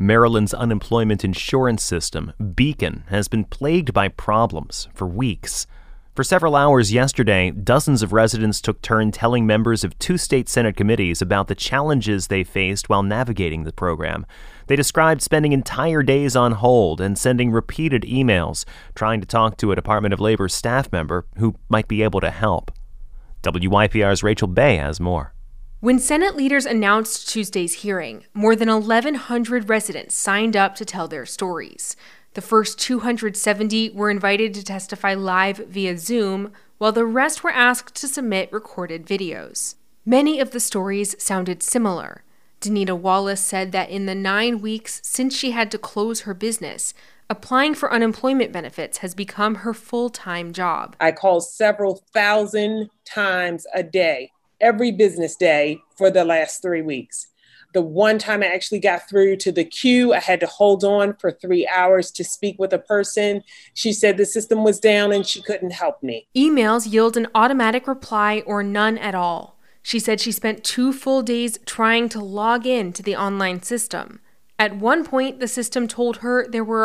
Maryland's unemployment insurance system, Beacon, has been plagued by problems for weeks. For several hours yesterday, dozens of residents took turn telling members of two state Senate committees about the challenges they faced while navigating the program. They described spending entire days on hold and sending repeated emails, trying to talk to a Department of Labor staff member who might be able to help. WYPR's Rachel Bay has more. When Senate leaders announced Tuesday's hearing, more than 1,100 residents signed up to tell their stories. The first 270 were invited to testify live via Zoom, while the rest were asked to submit recorded videos. Many of the stories sounded similar. Danita Wallace said that in the 9 weeks since she had to close her business, applying for unemployment benefits has become her full-time job. I call several thousand times a day, every business day for the last 3 weeks. The one time I actually got through to the queue, I had to hold on for 3 hours to speak with a person. She said the system was down and she couldn't help me. Emails yield an automatic reply or none at all. She said she spent 2 full days trying to log in to the online system. At one point, the system told her there were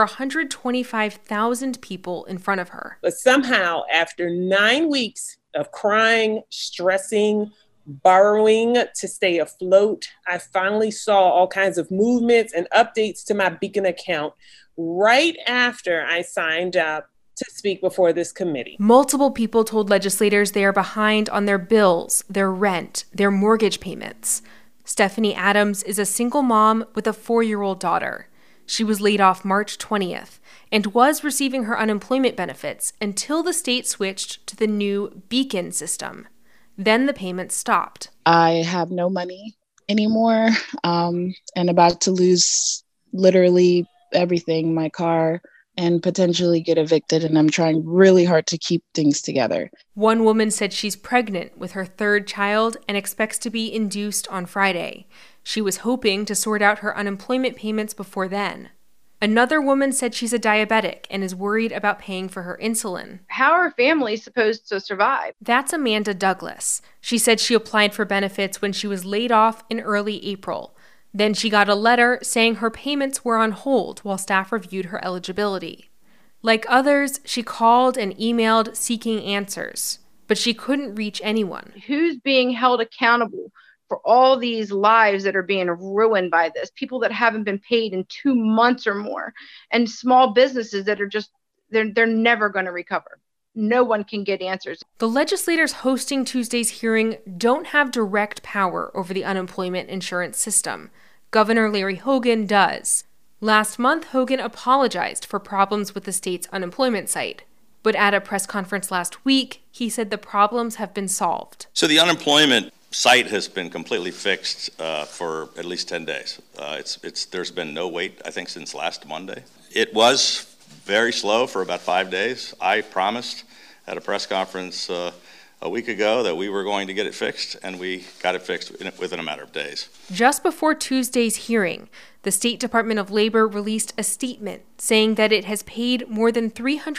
125,000 people in front of her. But somehow, after 9 weeks of crying, stressing, borrowing to stay afloat, I finally saw all kinds of movements and updates to my Beacon account right after I signed up to speak before this committee. Multiple people told legislators they are behind on their bills, their rent, their mortgage payments. Stephanie Adams is a single mom with a 4-year-old daughter. She was laid off March 20th and was receiving her unemployment benefits until the state switched to the new Beacon system. Then the payments stopped. I have no money anymore and about to lose literally everything, my car, and potentially get evicted, and I'm trying really hard to keep things together. One woman said she's pregnant with her 3rd child and expects to be induced on Friday. She was hoping to sort out her unemployment payments before then. Another woman said she's a diabetic and is worried about paying for her insulin. How are families supposed to survive? That's Amanda Douglas. She said she applied for benefits when she was laid off in early April. Then she got a letter saying her payments were on hold while staff reviewed her eligibility. Like others, she called and emailed seeking answers, but she couldn't reach anyone. Who's being held accountable for all these lives that are being ruined by this? People that haven't been paid in 2 months or more, and small businesses that are just, they're never going to recover. No one can get answers. The legislators hosting Tuesday's hearing don't have direct power over the unemployment insurance system. Governor Larry Hogan does. Last month, Hogan apologized for problems with the state's unemployment site. But at a press conference last week, he said the problems have been solved. So the unemployment site has been completely fixed for at least 10 days. There's been no wait, I think, since last Monday. It was very slow for about 5 days. I promised at a press conference a week ago that we were going to get it fixed, and we got it fixed within a matter of days. Just before Tuesday's hearing, the State Department of Labor released a statement saying that it has paid more than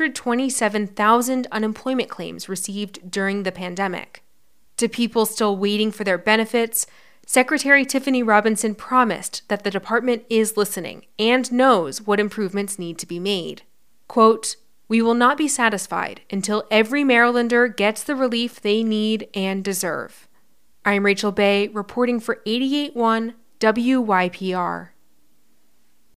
327,000 unemployment claims received during the pandemic. To people still waiting for their benefits, Secretary Tiffany Robinson promised that the department is listening and knows what improvements need to be made. Quote, "We will not be satisfied until every Marylander gets the relief they need and deserve." I'm Rachel Bay, reporting for 88.1 WYPR.